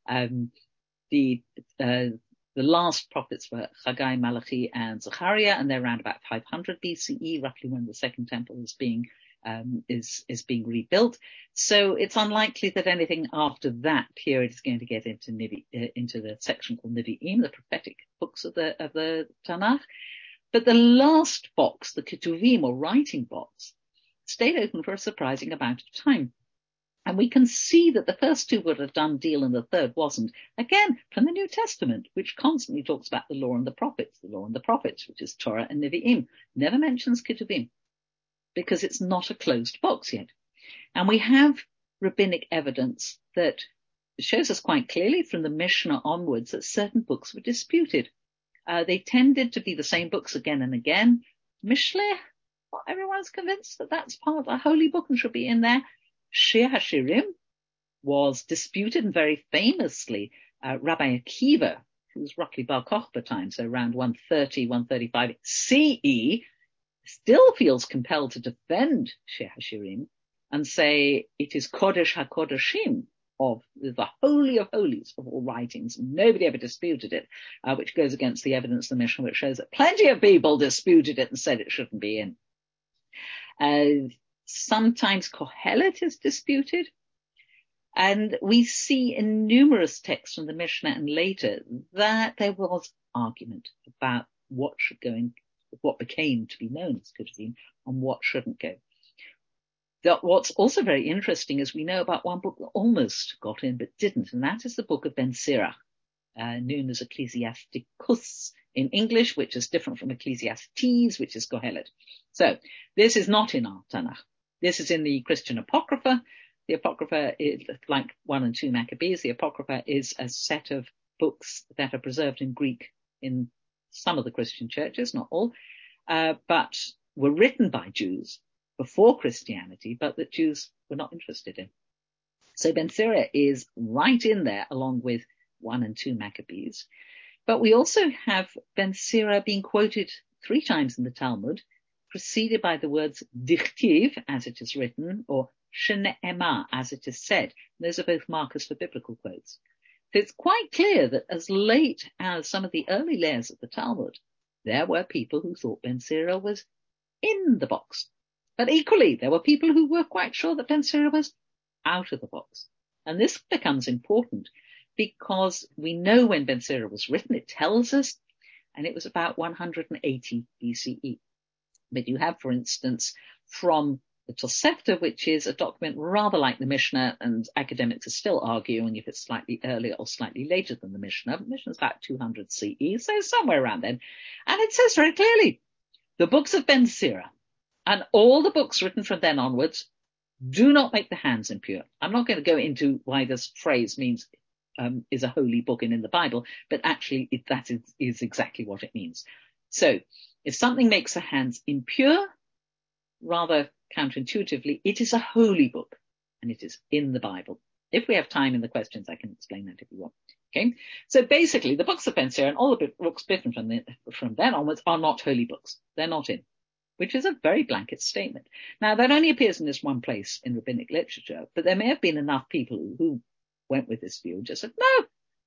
[SPEAKER 1] The last prophets were Haggai, Malachi, and Zechariah, and they're around about 500 BCE, roughly when the Second Temple was being is being rebuilt. So it's unlikely that anything after that period is going to get into the section called Nevi'im, the prophetic books of the Tanakh. But the last box, the Ketuvim or writing box, stayed open for a surprising amount of time. And we can see that the first two were a done deal and the third wasn't. Again, from the New Testament, which constantly talks about the law and the prophets, which is Torah and Nevi'im, never mentions Ketuvim, because it's not a closed box yet. And we have rabbinic evidence that shows us quite clearly from the Mishnah onwards that certain books were disputed. They tended to be the same books again and again. Mishleh, well, everyone's convinced that that's part of a holy book and should be in there. Shir HaShirim was disputed, and very famously, Rabbi Akiva, who was roughly Bar Kokhba time, so around 130, 135 CE, still feels compelled to defend Shir HaShirim and say it is Kodesh HaKodeshim, of the holy of holies of all writings. Nobody ever disputed it, which goes against the evidence of the Mishnah, which shows that plenty of people disputed it and said it shouldn't be in. Sometimes Kohelet is disputed. And we see in numerous texts from the Mishnah and later that there was argument about what became to be known as Ketuvim and what shouldn't go. What's also very interesting is we know about one book that almost got in but didn't, and that is the book of Ben Sirach, known as Ecclesiasticus in English, which is different from Ecclesiastes, which is Kohelet. So this is not in our Tanakh. This is in the Christian Apocrypha. The Apocrypha is like 1 and 2 Maccabees. The Apocrypha is a set of books that are preserved in Greek in some of the Christian churches, not all, but were written by Jews before Christianity, but that Jews were not interested in. So Ben Sirach is right in there along with 1 and 2 Maccabees. But we also have Ben Sirach being quoted 3 times in the Talmud, preceded by the words dichtiv, as it is written, or shene'emah, as it is said. Those are both markers for biblical quotes. So it's quite clear that as late as some of the early layers of the Talmud, there were people who thought Ben Sirach was in the box. But equally, there were people who were quite sure that Ben Sirach was out of the box. And this becomes important because we know when Ben Sirach was written, it tells us, and it was about 180 BCE. But you have, for instance, from the Tosefta, which is a document rather like the Mishnah, and academics are still arguing if it's slightly earlier or slightly later than the Mishnah. The Mishnah is about 200 CE, so somewhere around then. And it says very clearly, the books of Ben Sirach and all the books written from then onwards do not make the hands impure. I'm not going to go into why this phrase means is a holy book and in the Bible, but actually that is exactly what it means. So if something makes the hands impure, rather counterintuitively, it is a holy book and it is in the Bible. If we have time in the questions, I can explain that if you want. Okay. So basically the books of Ben Sirach and all the books written from then onwards are not holy books. They're not in, which is a very blanket statement. Now that only appears in this one place in rabbinic literature, but there may have been enough people who went with this view and just said, no,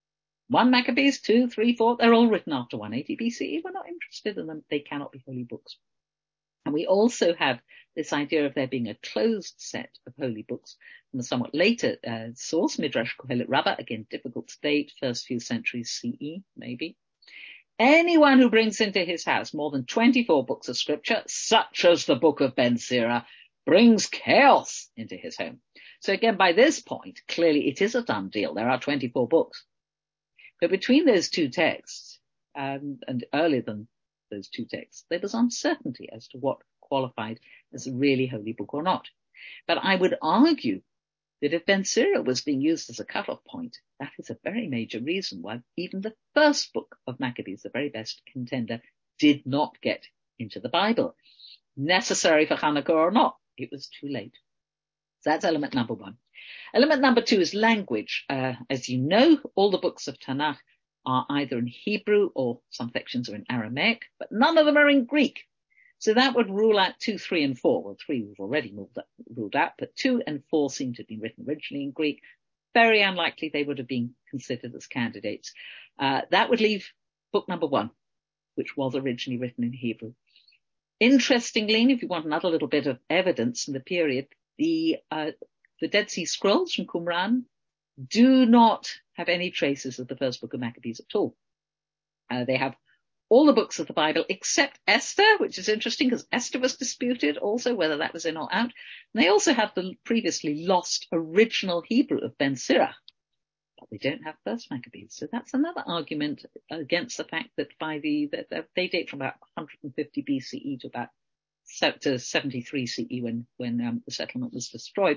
[SPEAKER 1] 1 Maccabees, 2, 3, 4, they're all written after 180 BCE. We're not interested in them. They cannot be holy books. And we also have this idea of there being a closed set of holy books from a somewhat later source, Midrash Kohelet Rabbah, again, difficult to date, first few centuries CE, maybe. Anyone who brings into his house more than 24 books of scripture, such as the book of Ben Sirach, brings chaos into his home. So again, by this point, clearly it is a done deal. There are 24 books. But between those two texts, and earlier than those two texts, there was uncertainty as to what qualified as a really holy book or not. But I would argue that if Ben Sirach was being used as a cutoff point, that is a very major reason why even the first book of Maccabees, the very best contender, did not get into the Bible. Necessary for Hanukkah or not, it was too late. So that's element number 1. Element number 2 is language. As you know, all the books of Tanakh are either in Hebrew or some sections are in Aramaic, but none of them are in Greek. So that would rule out 2, 3, and 4. Well, 3 we've already ruled out, but 2 and 4 seem to have been written originally in Greek. Very unlikely they would have been considered as candidates. That would leave book number 1, which was originally written in Hebrew. Interestingly, and if you want another little bit of evidence in the period, the Dead Sea Scrolls from Qumran do not have any traces of the first book of Maccabees at all. They have all the books of the Bible except Esther, which is interesting because Esther was disputed also whether that was in or out. And they also have the previously lost original Hebrew of Ben Sirach, but they don't have first Maccabees. So that's another argument against the fact that they date from about 150 BCE to about to 73 CE when the settlement was destroyed.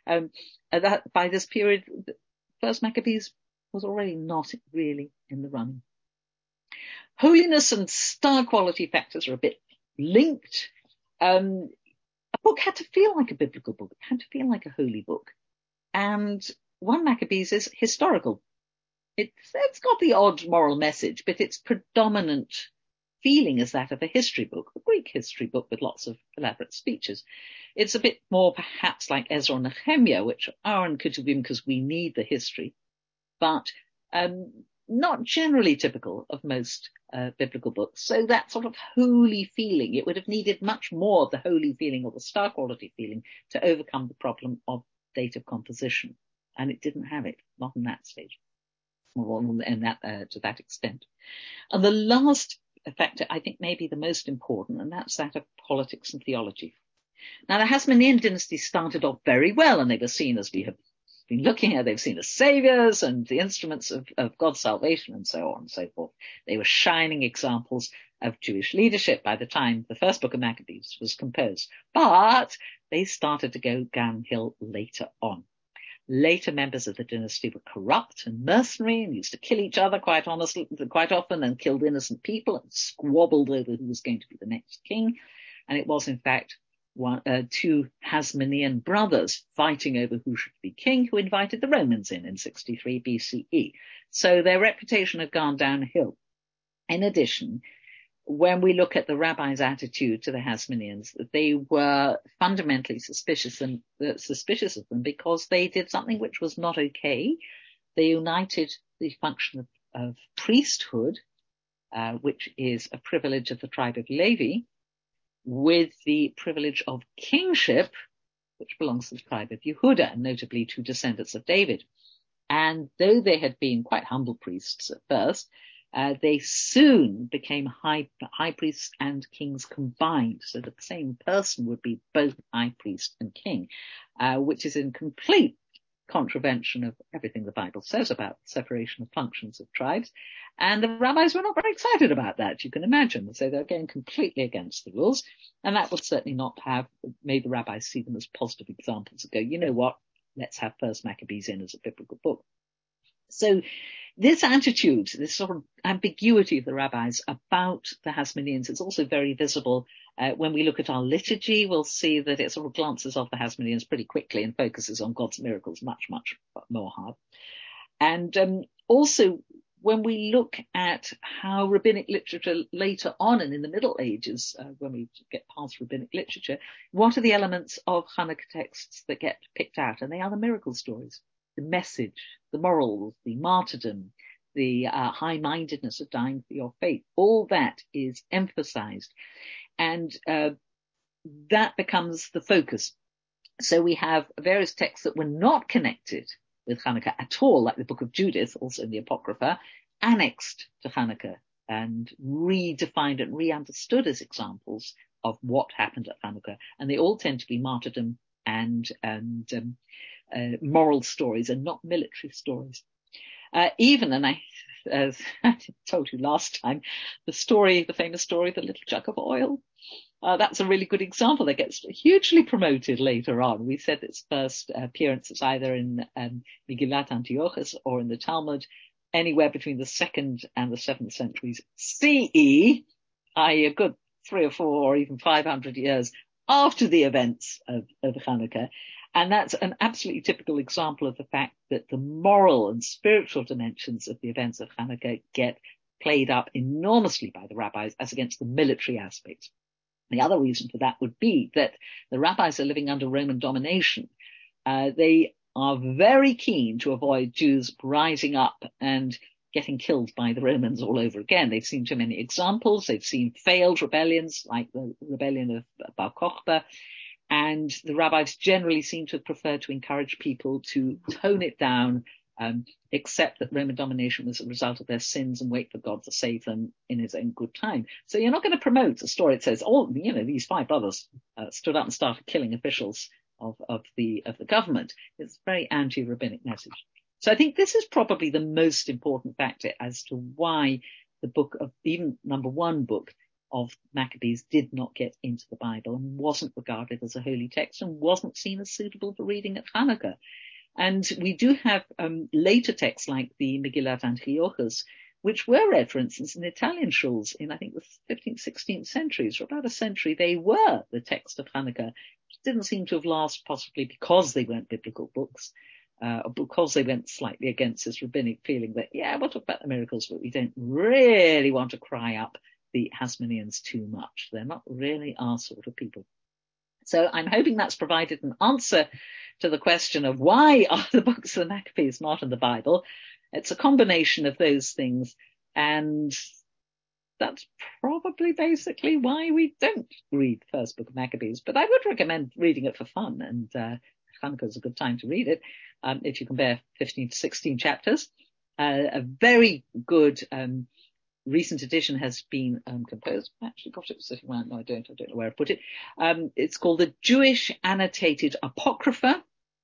[SPEAKER 1] That by this period, the first Maccabees was already not really in the running. Holiness and star quality factors are a bit linked. A book had to feel like a biblical book. It had to feel like a holy book. And 1 Maccabees is historical. It's got the odd moral message, but its predominant feeling is that of a history book, a Greek history book with lots of elaborate speeches. It's a bit more perhaps like Ezra and Nehemiah, which are in Ketuvim because we need the history, but not generally typical of most biblical books. So that sort of holy feeling, it would have needed much more of the holy feeling or the star quality feeling to overcome the problem of date of composition. And it didn't have it, not in that stage, or in that, to that extent. And the last factor, I think, may be the most important, and that's that of politics and theology. Now, the Hasmonean dynasty started off very well, and they were seen, as we have been looking at, they've seen as saviors and the instruments of God's salvation and so on and so forth. They were shining examples of Jewish leadership by the time the first book of Maccabees was composed. But they started to go downhill later on. Later members of the dynasty were corrupt and mercenary and used to kill each other quite often, and killed innocent people and squabbled over who was going to be the next king. And it was, in fact, 2 Hasmonean brothers fighting over who should be king, who invited the Romans in 63 BCE. So their reputation had gone downhill. In addition, when we look at the rabbis' attitude to the Hasmoneans, they were fundamentally suspicious of them because they did something which was not okay. They united the function of priesthood, which is a privilege of the tribe of Levi, with the privilege of kingship, which belongs to the tribe of Yehuda, notably to descendants of David. And though they had been quite humble priests at first, they soon became high priests and kings combined, so that the same person would be both high priest and king, which is in complete contravention of everything the Bible says about separation of functions of tribes. And the rabbis were not very excited about that, you can imagine. So they're going completely against the rules. And that would certainly not have made the rabbis see them as positive examples and go, you know what, let's have First Maccabees in as a biblical book. So this attitude, this sort of ambiguity of the rabbis about the Hasmoneans is also very visible. When we look at our liturgy, we'll see that it sort of glances off the Hasmoneans pretty quickly and focuses on God's miracles much, much more hard. And also, when we look at how rabbinic literature later on and in the Middle Ages, when we get past rabbinic literature, what are the elements of Hanukkah texts that get picked out? And they are the miracle stories, the message, the morals, the martyrdom, the high-mindedness of dying for your faith. All that is emphasized. And that becomes the focus. So we have various texts that were not connected with Hanukkah at all, like the Book of Judith, also in the Apocrypha, annexed to Hanukkah and redefined and re-understood as examples of what happened at Hanukkah. And they all tend to be martyrdom and moral stories and not military stories. And as I told you last time, the famous story, the little jug of oil, that's a really good example that gets hugely promoted later on. We said its first appearance is either in Megillat Antiochus or in the Talmud, anywhere between the 2nd and the 7th centuries CE, i.e. a good 300 or 400 or even 500 years after the events of Hanukkah. And that's an absolutely typical example of the fact that the moral and spiritual dimensions of the events of Hanukkah get played up enormously by the rabbis as against the military aspects. The other reason for that would be that the rabbis are living under Roman domination. They are very keen to avoid Jews rising up and getting killed by the Romans all over again. They've seen too many examples. They've seen failed rebellions like the rebellion of Bar Kokhba. And the rabbis generally seem to prefer to encourage people to tone it down, accept that Roman domination was a result of their sins and wait for God to save them in his own good time. So you're not going to promote a story that says, these 5 brothers stood up and started killing officials of the government. It's a very anti-rabbinic message. So I think this is probably the most important factor as to why the book of, even number 1 book of Maccabees, did not get into the Bible and wasn't regarded as a holy text and wasn't seen as suitable for reading at Hanukkah. And we do have later texts like the Megillat Antiochus, which were read, for instance, in Italian shuls in, I think, the 15th, 16th centuries. For about a century, they were the text of Hanukkah, which didn't seem to have lasted, possibly because they weren't biblical books, or because they went slightly against this rabbinic feeling that, we'll talk about the miracles, but we don't really want to cry up the Hasmoneans too much. They're not really our sort of people. So I'm hoping that's provided an answer to the question of why are the books of the Maccabees not in the Bible. It's a combination of those things, and that's probably basically why we don't read the first book of Maccabees. But I would recommend reading it for fun, and Hanukkah is a good time to read it if you can bear 15 to 16 chapters. A very good recent edition has been composed. I actually got it sitting around. No, I don't know where I put it. It's called the Jewish Annotated Apocrypha,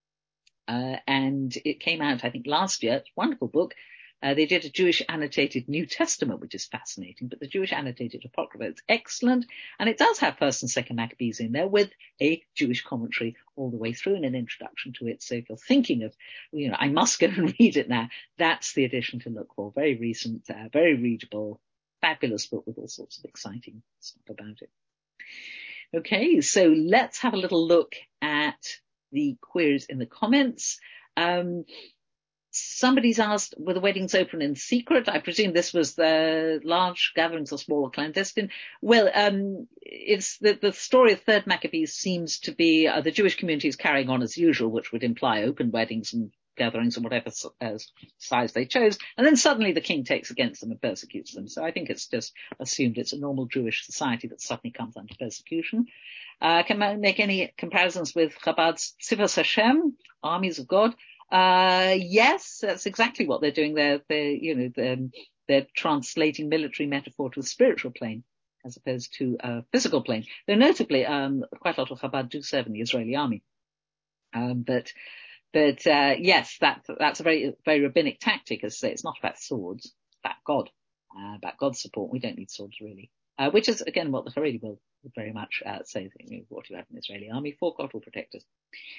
[SPEAKER 1] and it came out, I think, last year. It's a wonderful book. They did a Jewish Annotated New Testament, which is fascinating, but the Jewish Annotated Apocrypha is excellent, and it does have 1st and 2nd Maccabees in there with a Jewish commentary all the way through and an introduction to it. So if you're thinking of, I must go and read it now, that's the edition to look for. Very recent, very readable, fabulous book with all sorts of exciting stuff about it. Okay, so let's have a little look at the queries in the comments. Somebody's asked, were the weddings open in secret? I presume this was the large gatherings or small or clandestine. Well, it's the story of 3rd Maccabees seems to be the Jewish community is carrying on as usual, which would imply open weddings and gatherings and whatever size they chose. And then suddenly the king takes against them and persecutes them. So I think it's just assumed it's a normal Jewish society that suddenly comes under persecution. Can I make any comparisons with Chabad's Tzivos Hashem, armies of God? Yes, that's exactly what they're doing. They're translating military metaphor to a spiritual plane as opposed to a physical plane. Though notably, quite a lot of Chabad do serve in the Israeli army. But yes, that's a very, very rabbinic tactic, as I say. It's not about swords, it's about God, about God's support. We don't need swords really. Which is again what the Haredi will very much say. What do you have in the Israeli army for? God will protect us.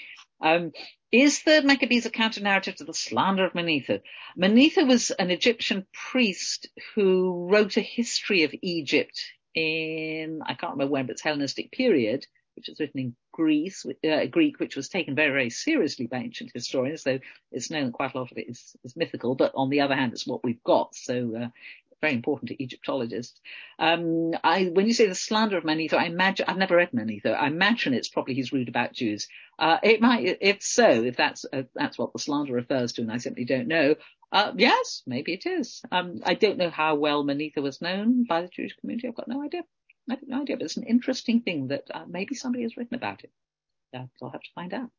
[SPEAKER 1] Is the Maccabees a counter-narrative to the slander of Manetho? Manetho was an Egyptian priest who wrote a history of Egypt in, I can't remember when, but it's Hellenistic period, which was written in Greek, which was taken very, very seriously by ancient historians, though it's known that quite a lot of it is mythical, but on the other hand, it's what we've got. So, very important to Egyptologists. When you say the slander of Manetho, I imagine, I've never read Manetho, I imagine it's probably he's rude about Jews. It might, if that's what the slander refers to, and I simply don't know. Yes, maybe it is. I don't know how well Manetho was known by the Jewish community. I've got no idea. I have no idea, but it's an interesting thing that maybe somebody has written about it. I'll have to find out.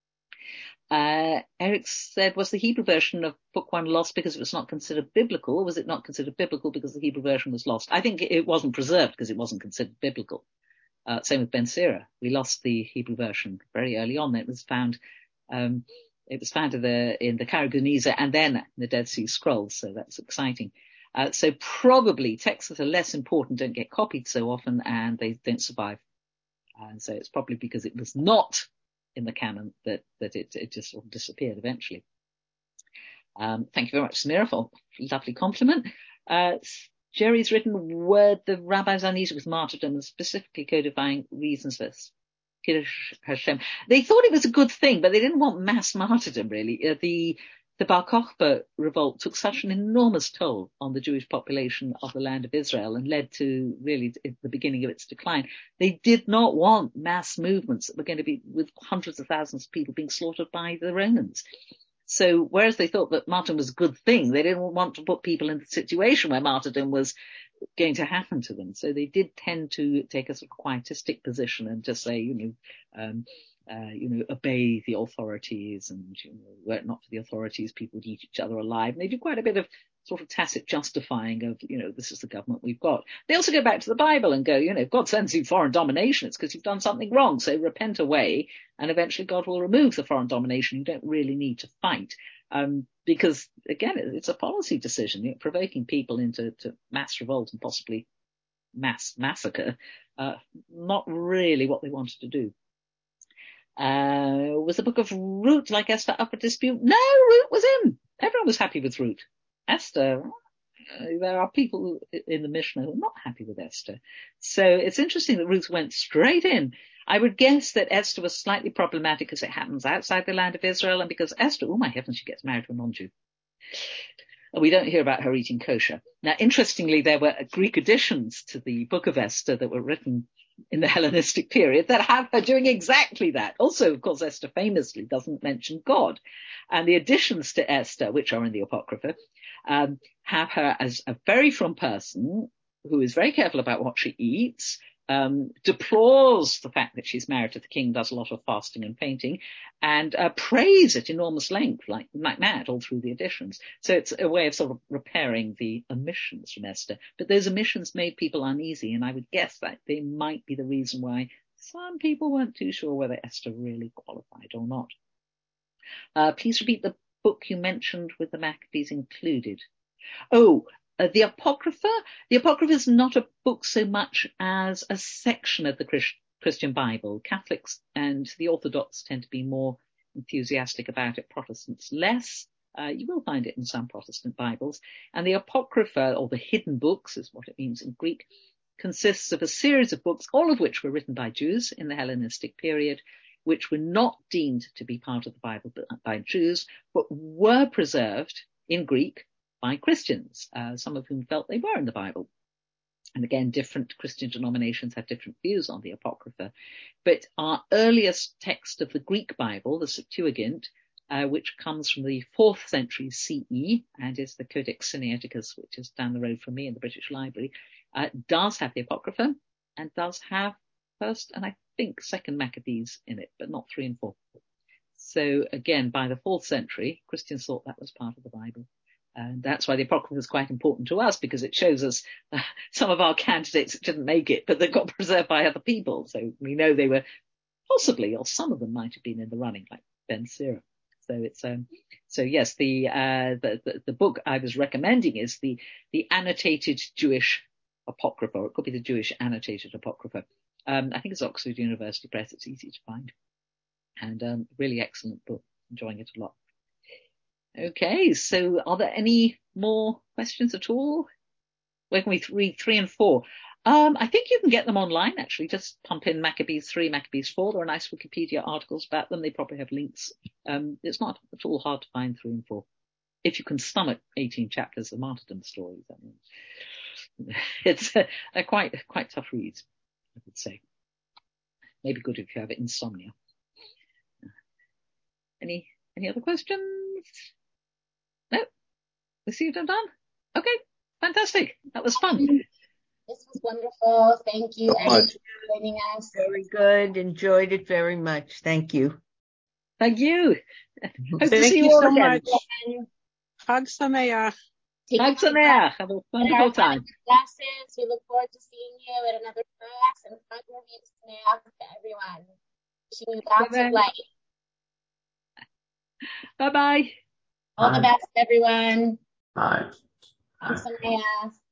[SPEAKER 1] Eric said, was the Hebrew version of Book 1 lost because it was not considered biblical, or was it not considered biblical because the Hebrew version was lost? I think it wasn't preserved because it wasn't considered biblical. Same with Ben Sira. We lost the Hebrew version very early on. It was found in the Karagunisa and then the Dead Sea Scrolls, so that's exciting. So probably texts that are less important don't get copied so often and they don't survive. And so it's probably because it was not in the canon that it just sort of disappeared eventually. Thank you very much, Samira, for a lovely compliment. Jerry's written, were the rabbis uneasy with martyrdom and specifically codifying reasons for Kiddush Hashem? They thought it was a good thing, but they didn't want mass martyrdom, really. The Bar Kokhba revolt took such an enormous toll on the Jewish population of the land of Israel and led to really the beginning of its decline. They did not want mass movements that were going to be with hundreds of thousands of people being slaughtered by the Romans. So whereas they thought that martyrdom was a good thing, they didn't want to put people in the situation where martyrdom was going to happen to them. So they did tend to take a sort of quietistic position and just say, obey the authorities, and were it not for the authorities, people would eat each other alive. And they do quite a bit of sort of tacit justifying of, this is the government we've got. They also go back to the Bible and go, if God sends you foreign domination, it's because you've done something wrong. So repent away, and eventually God will remove the foreign domination. You don't really need to fight. Because again, it's a policy decision, provoking people into mass revolt and possibly mass massacre, not really what they wanted to do. Was the book of Ruth, like Esther, up for dispute? No, Ruth was in. Everyone was happy with Ruth. Esther, there are people in the Mishnah who are not happy with Esther. So it's interesting that Ruth went straight in. I would guess that Esther was slightly problematic because it happens outside the land of Israel, and because Esther, oh my heavens, she gets married to a non-Jew. And we don't hear about her eating kosher. Now, interestingly, there were Greek additions to the book of Esther that were written in the Hellenistic period that have her doing exactly that. Also, of course, Esther famously doesn't mention God. And the additions to Esther, which are in the Apocrypha, have her as a very from person who is very careful about what she eats, deplores the fact that she's married to the king, does a lot of fasting and painting, and prays at enormous length, like mad, all through the editions. So it's a way of sort of repairing the omissions from Esther. But those omissions made people uneasy, and I would guess that they might be the reason why some people weren't too sure whether Esther really qualified or not. Please repeat the book you mentioned with the Maccabees included. The Apocrypha. The Apocrypha is not a book so much as a section of the Christian Bible. Catholics and the Orthodox tend to be more enthusiastic about it, Protestants less. You will find it in some Protestant Bibles. And the Apocrypha, or the hidden books, is what it means in Greek, consists of a series of books, all of which were written by Jews in the Hellenistic period, which were not deemed to be part of the Bible by Jews, but were preserved in Greek by Christians, some of whom felt they were in the Bible. And again, different Christian denominations have different views on the Apocrypha. But our earliest text of the Greek Bible, the Septuagint, which comes from the 4th century CE and is the Codex Sinaiticus, which is down the road from me in the British Library, does have the Apocrypha and does have 1st and I think 2nd Maccabees in it, but not 3 and 4. So again, by the 4th century, Christians thought that was part of the Bible. And that's why the Apocrypha is quite important to us, because it shows us some of our candidates that didn't make it, but that got preserved by other people. So we know they were possibly, or some of them might have been in the running, like Ben Sira. So it's, so yes, the book I was recommending is the annotated Jewish Apocrypha, or it could be the Jewish annotated Apocrypha. I think it's Oxford University Press. It's easy to find. And really excellent book. Enjoying it a lot. Okay, so are there any more questions at all? Where can we read 3 and 4? I think you can get them online, actually. Just pump in Maccabees 3, Maccabees 4. There are nice Wikipedia articles about them. They probably have links. It's not at all hard to find 3 and 4. If you can stomach 18 chapters of martyrdom stories, I mean, it's a quite tough reads, I would say. Maybe good if you have insomnia. Any other questions? No? We see you've done? Okay, fantastic. That was fun.
[SPEAKER 2] This was wonderful. Thank you, Annie, for joining us.
[SPEAKER 3] Very good. Enjoyed it very much. Thank you.
[SPEAKER 1] Thank you. Hope to
[SPEAKER 4] Thank
[SPEAKER 1] see
[SPEAKER 4] you
[SPEAKER 1] you all
[SPEAKER 4] so
[SPEAKER 1] again.
[SPEAKER 4] much. Chag Sameach.
[SPEAKER 1] Chag Sameach. Have a wonderful time.
[SPEAKER 2] Classes. We look forward to seeing you at another class, and Chag Sameach to everyone. Wishing you lots of light.
[SPEAKER 1] Bye-bye.
[SPEAKER 2] All the best, everyone.
[SPEAKER 5] Bye.
[SPEAKER 2] Chag Sameach.